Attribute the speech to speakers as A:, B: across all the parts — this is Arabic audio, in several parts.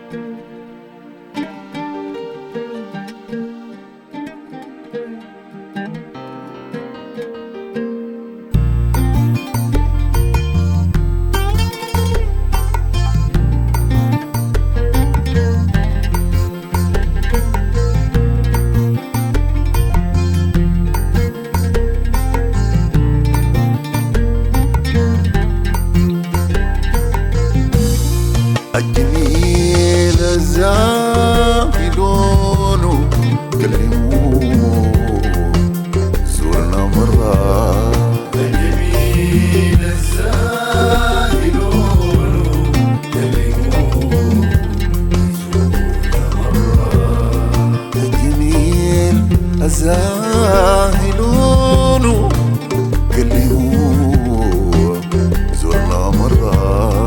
A: الجميل الزاهي لونه كلموه زورنا مرة.
B: الجميل الزاهي لونه كلموه زورنا مرة.
A: الجميل الزاهي لونه كلموه زورنا مرة.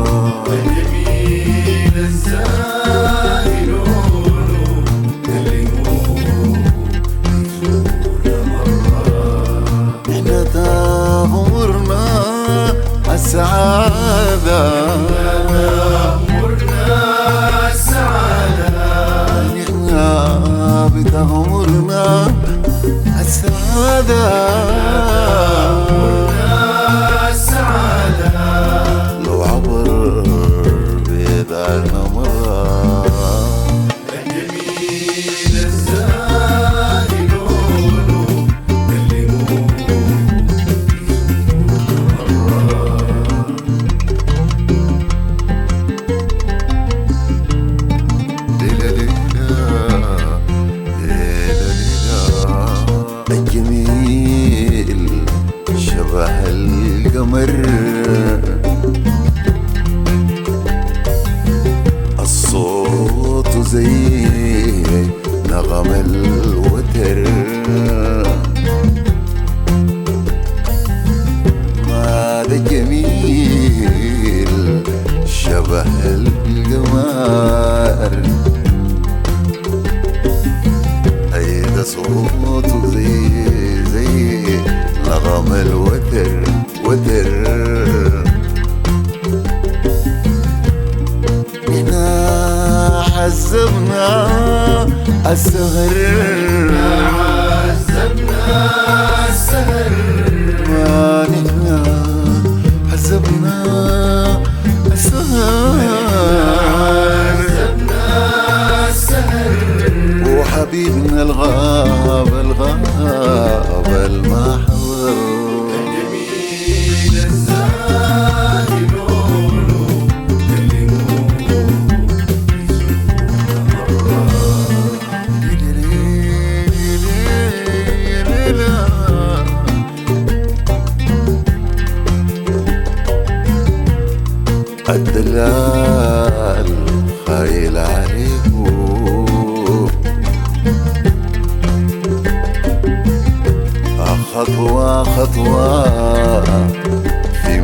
A: السعادة
B: أمورنا السعادة
A: نحنا بتغمرنا السعادة
B: أمورنا السعادة
A: لو عبر بيدارنا مرة.
B: الجميل الزاهي لونه كلموه
A: الجميل شبه القمر الصوت زي نغم الوتر ما ده جميل شبه القمر هيدا صوته زي نغم الوتر وتر. هنا حزبنا السهر ما نحنا حزبنا السهر وحبيبنا الغاب المحور.
B: الجميل الزاهي لونه كلموه
A: الدلال خايل عليكم خطوة خطوة في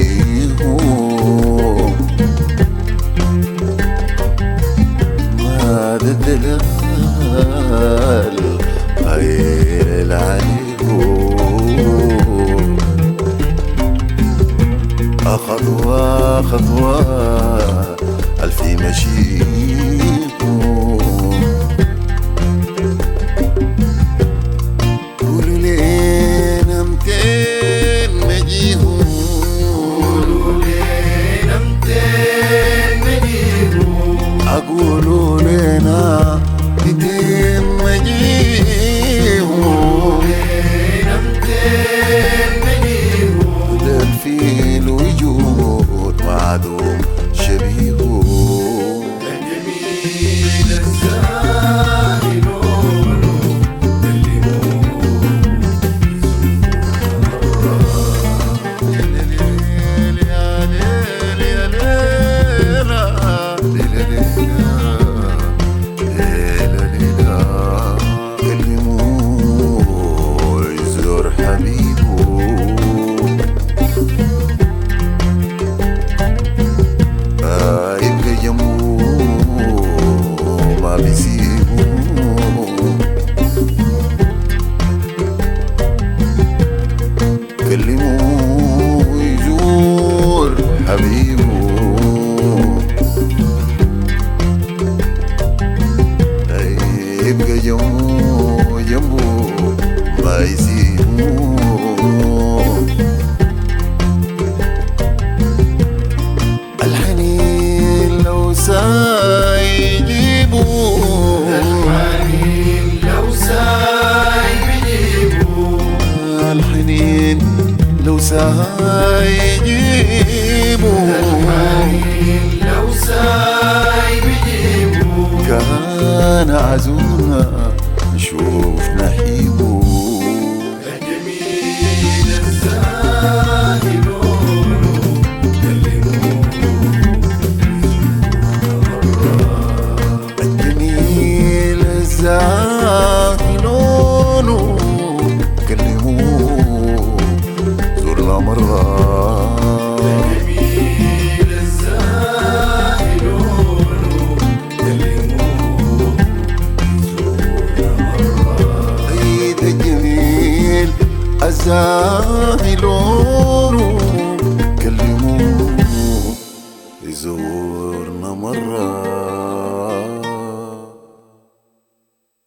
A: مشيهم ما الدلال خايل عليكم خطوة خطوة في مشيكم. قولوا لينا متين نجيهم
B: قولوا لينا
A: عزونا نشوف نحيبه.
B: الجميل الزاهي لونه
A: الجميل الزاهي لونه كلموه زرنا مرة.
B: الجميل الزاهي لونه كلموه زرنا مرة.
A: عيد الجميل الزاهي لونه كلموه يزورنا مرة.